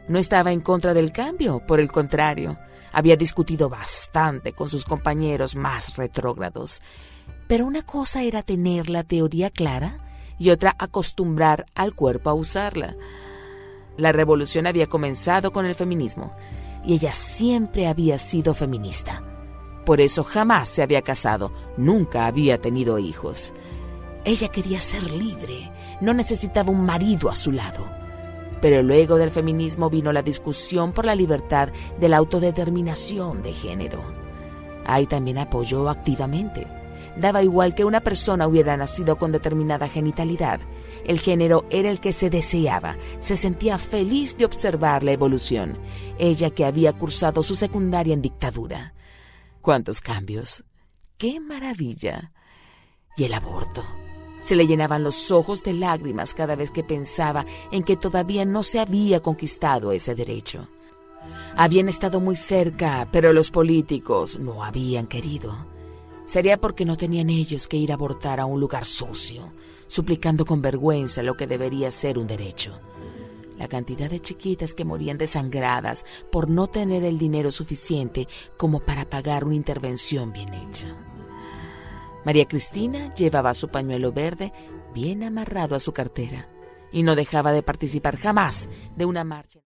No estaba en contra del cambio, por el contrario, había discutido bastante con sus compañeros más retrógrados. Pero una cosa era tener la teoría clara y otra acostumbrar al cuerpo a usarla. La revolución había comenzado con el feminismo y ella siempre había sido feminista. Por eso jamás se había casado, nunca había tenido hijos. Ella quería ser libre, no necesitaba un marido a su lado. Pero luego del feminismo vino la discusión por la libertad de la autodeterminación de género. Ahí también apoyó activamente. Daba igual que una persona hubiera nacido con determinada genitalidad. El género era el que se deseaba. Se sentía feliz de observar la evolución. Ella que había cursado su secundaria en dictadura. ¡Cuántos cambios! ¡Qué maravilla! Y el aborto. Se le llenaban los ojos de lágrimas cada vez que pensaba en que todavía no se había conquistado ese derecho. Habían estado muy cerca, pero los políticos no habían querido. Sería porque no tenían ellos que ir a abortar a un lugar sucio, suplicando con vergüenza lo que debería ser un derecho. La cantidad de chiquitas que morían desangradas por no tener el dinero suficiente como para pagar una intervención bien hecha. María Cristina llevaba su pañuelo verde bien amarrado a su cartera y no dejaba de participar jamás de una marcha.